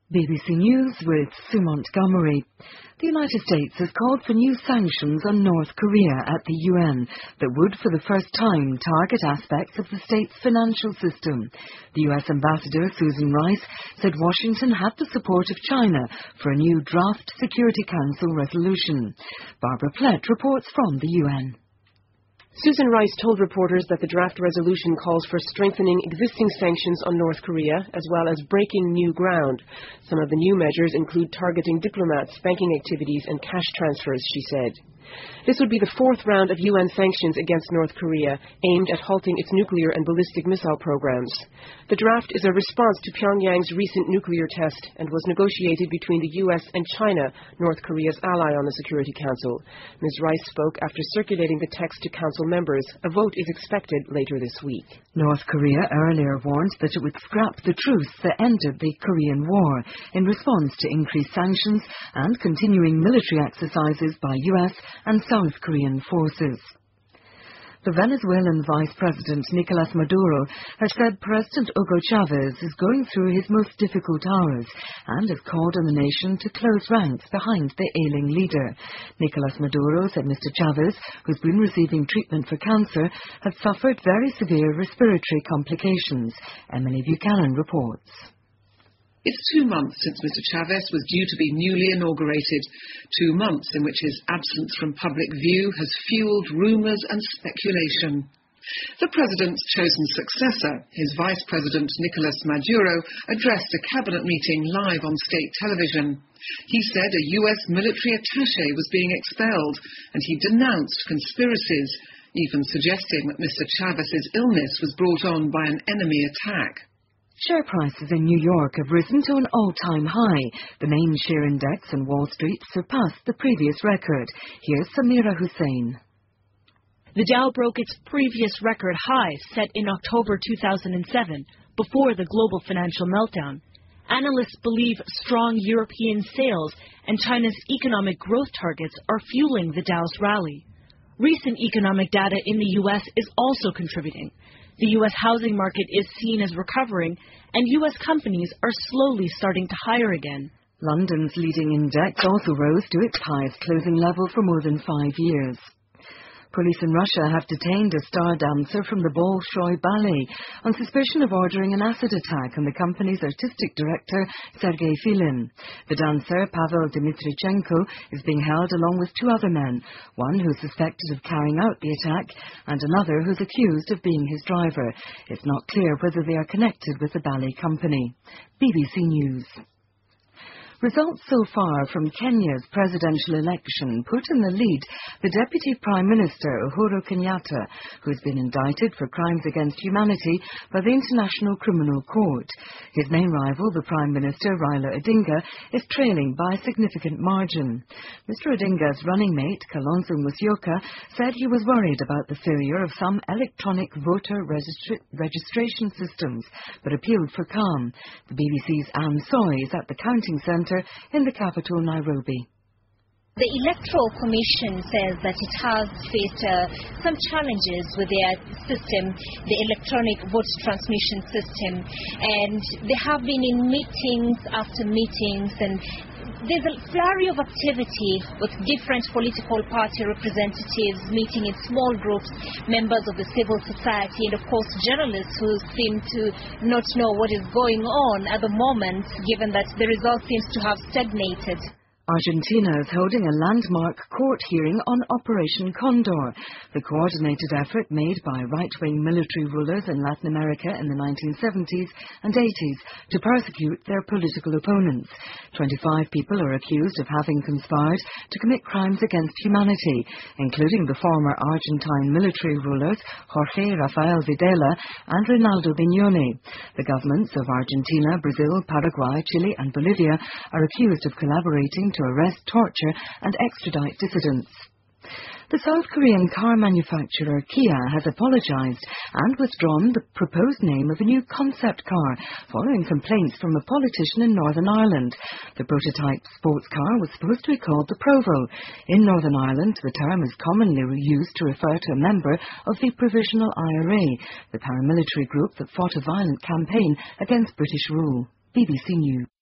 BBC News with Sue Montgomery. The United States has called for new sanctions on North Korea at the UN that would for the first time target aspects of the state's financial system. The US Ambassador Susan Rice said Washington had the support of China for a new draft Security Council resolution. Barbara Plett reports from the UN. Susan Rice told reporters that the draft resolution calls for strengthening existing sanctions on North Korea as well as breaking new ground. Some of the new measures include targeting diplomats, banking activities and cash transfers, she said. This would be the fourth round of UN sanctions against North Korea aimed at halting its nuclear and ballistic missile programs. The draft is a response to Pyongyang's recent nuclear test and was negotiated between the US and China, North Korea's ally on the Security Council. Ms. Rice spoke after circulating the text to Council members. A vote is expected later this week. North Korea earlier warned that it would scrap the truce that ended the Korean War in response to increased sanctions and continuing military exercises by US and South Korean forces. The Venezuelan Vice President Nicolas Maduro has said President Hugo Chavez is going through his most difficult hours and has called on the nation to close ranks behind the ailing leader. Nicolas Maduro said Mr. Chavez, who's been receiving treatment for cancer, had suffered very severe respiratory complications. Emily Buchanan reports. It's 2 months since Mr. Chavez was due to be newly inaugurated, 2 months in which his absence from public view has fueled rumours and speculation. The president's chosen successor, his vice president Nicolas Maduro, addressed a cabinet meeting live on state television. He said a US military attaché was being expelled, and he denounced conspiracies, even suggesting that Mr. Chavez's illness was brought on by an enemy attack. Share prices in New York have risen to an all-time high. The main share index on Wall Street surpassed the previous record. Here's Samira Hussain. The Dow broke its previous record high set in October 2007, before the global financial meltdown. Analysts believe strong European sales and China's economic growth targets are fueling the Dow's rally. Recent economic data in the U.S. is also contributing. The U.S. housing market is seen as recovering, and U.S. companies are slowly starting to hire again. London's leading index also rose to its highest closing level for more than 5 years. Police in Russia have detained a star dancer from the Bolshoi Ballet on suspicion of ordering an acid attack on the company's artistic director, Sergei Filin. The dancer, Pavel Dmitrichenko, is being held along with 2 other men, one who's suspected of carrying out the attack and another who's accused of being his driver. It's not clear whether they are connected with the ballet company. BBC News. Results so far from Kenya's presidential election put in the lead the Deputy Prime Minister Uhuru Kenyatta, who has been indicted for crimes against humanity by the International Criminal Court. His main rival, the Prime Minister Raila Odinga, is trailing by a significant margin. Mr. Odinga's running mate, Kalonzo Musyoka, said he was worried about the failure of some electronic voter registration systems, but appealed for calm. The BBC's Anne Soy is at the counting centre in the capital, Nairobi. The Electoral Commission says that it has faced some challenges with their system, the electronic vote transmission system, and they have been in meetings after meetings, and there's a flurry of activity with different political party representatives meeting in small groups, members of the civil society, and of course journalists who seem to not know what is going on at the moment, given that the result seems to have stagnated. Argentina is holding a landmark court hearing on Operation Condor, the coordinated effort made by right-wing military rulers in Latin America in the 1970s and 80s to persecute their political opponents. 25 people are accused of having conspired to commit crimes against humanity, including the former Argentine military rulers Jorge Rafael Videla and Reinaldo Bignone. The governments of Argentina, Brazil, Paraguay, Chile and Bolivia are accused of collaborating to arrest, torture and extradite dissidents. The South Korean car manufacturer Kia has apologized and withdrawn the proposed name of a new concept car following complaints from a politician in Northern Ireland. The prototype sports car was supposed to be called the Provo. In Northern Ireland, the term is commonly used to refer to a member of the Provisional IRA, the paramilitary group that fought a violent campaign against British rule. BBC News.